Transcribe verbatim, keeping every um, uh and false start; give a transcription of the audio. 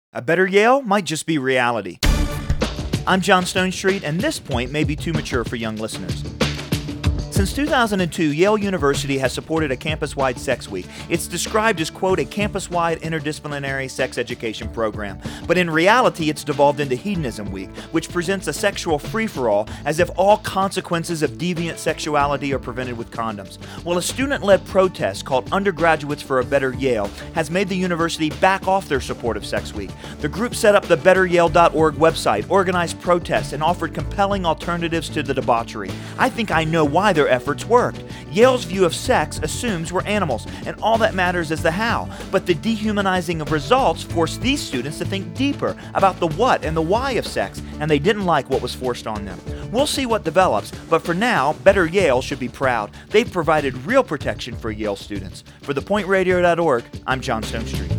A better Yale might just be reality. I'm John Stonestreet, and this point may be too mature for young listeners. Since two thousand two, Yale University has supported a campus-wide sex week. It's described as, quote, a campus-wide interdisciplinary sex education program. But in reality, it's devolved into Hedonism Week, which presents a sexual free-for-all as if all consequences of deviant sexuality are prevented with condoms. Well, a student-led protest called Undergraduates for a Better Yale has made the university back off their support of Sex Week. The group set up the better yale dot org website, organized protests, and offered compelling alternatives to the debauchery. I think I know why their efforts worked. Yale's view of sex assumes we're animals, and all that matters is the how. But the dehumanizing of results forced these students to think deeper about the what and the why of sex, and they didn't like what was forced on them. We'll see what develops, but for now, Better Yale should be proud. They've provided real protection for Yale students. For the point radio dot org, I'm John Stonestreet.